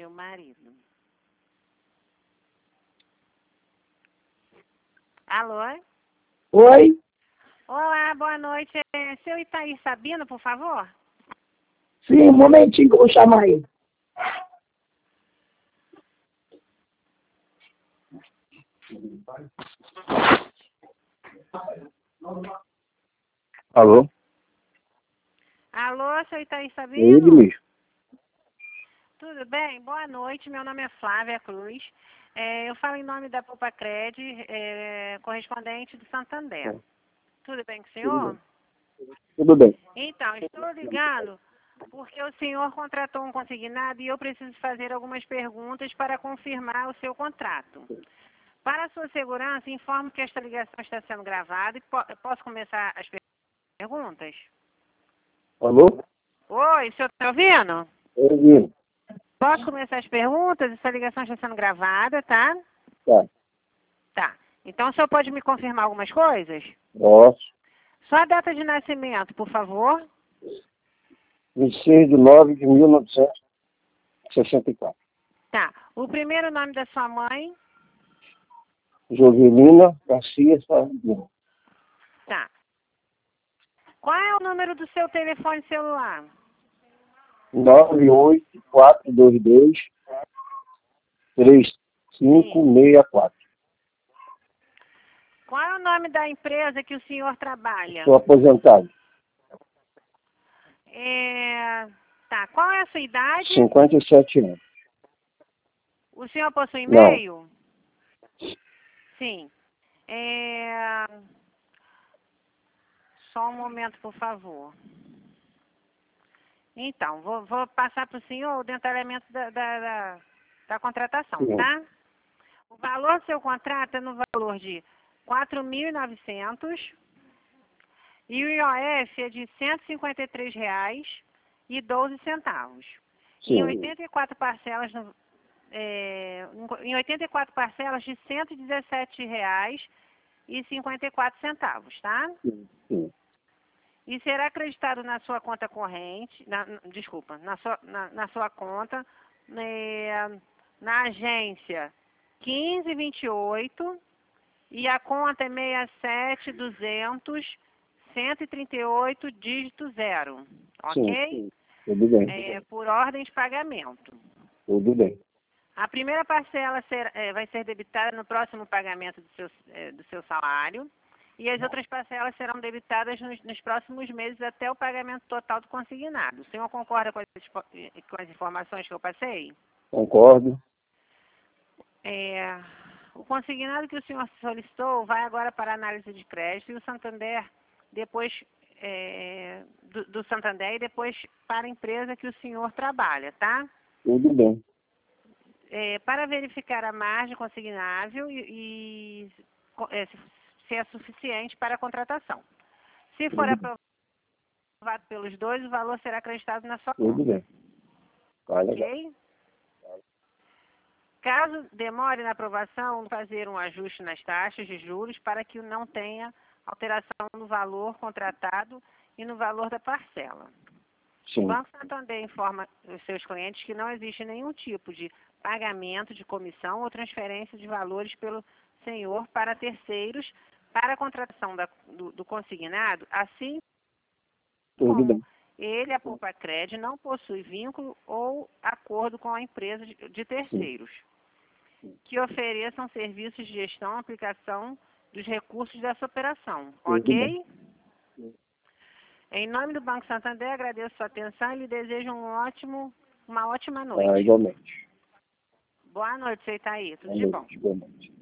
Meu marido. Alô? Oi? Olá, boa noite. É seu Itaí Sabino, por favor? Sim, um momentinho que eu vou chamar ele. Alô? Alô, seu Itaí É ele Sabino? mesmo. Tudo bem? Boa noite. Meu nome é Flávia Cruz. Eu falo em nome da Poupa Cred, correspondente do Santander. Tudo bem com o senhor? Tudo bem. Então, estou ligando porque o senhor contratou um consignado e eu preciso fazer algumas perguntas para confirmar o seu contrato. Para a sua segurança, informo que esta ligação está sendo gravada e posso começar as perguntas? Alô? Oi, o senhor está ouvindo? Ouvindo. Posso começar as perguntas? Essa ligação está sendo gravada, tá? Tá. Tá. Então, o senhor pode me confirmar algumas coisas? Posso. Só a data de nascimento, por favor. 26/9/1964. Tá. O primeiro nome da sua mãe. Jovelina Garcia Sardinha. Tá. Qual é o número do seu telefone celular? 98422-3564. Qual é o nome da empresa que o senhor trabalha? Sou aposentado. Tá. Qual é a sua idade? 57 anos. O senhor possui Não. e-mail? Sim. Só um momento, por favor. Então, vou passar para o senhor o detalhamento da contratação, Sim. tá? O valor do seu contrato é no valor de 4.900 e o IOF é de R$ 153,12. Sim. Em 84 parcelas em 84 parcelas de R$ 117,54, tá? Sim. Sim. E será acreditado na sua conta corrente, na sua conta, na agência 1528 e a conta é 67200-138, dígito 0, ok? Sim. Tudo bem. Por ordem de pagamento. Tudo bem. A primeira parcela vai ser debitada no próximo pagamento do seu salário e as outras parcelas serão debitadas nos próximos meses até o pagamento total do consignado. O senhor concorda com as informações que eu passei? Concordo. O consignado que o senhor solicitou vai agora para análise de crédito e o Santander depois do Santander e depois para a empresa que o senhor trabalha, tá? Tudo bem. Para verificar a margem consignável se é suficiente para a contratação. Se for aprovado pelos dois, o valor será acreditado na sua Tudo conta. bem. Tá legal. Ok? Caso demore na aprovação, fazer um ajuste nas taxas de juros para que não tenha alteração no valor contratado e no valor da parcela. Sim. O Banco Santander informa os seus clientes que não existe nenhum tipo de pagamento de comissão ou transferência de valores pelo senhor para terceiros para a contratação do consignado, assim Tudo como bem. ele, a Poupa Cred, não possui vínculo ou acordo com a empresa de terceiros que ofereçam serviços de gestão e aplicação dos recursos dessa operação. Tudo Ok? bem. Em nome do Banco Santander, agradeço a sua atenção e lhe desejo uma ótima Tá, noite. igualmente. Boa noite, seu Itaí. Tudo Boa de bom. noite. Boa noite.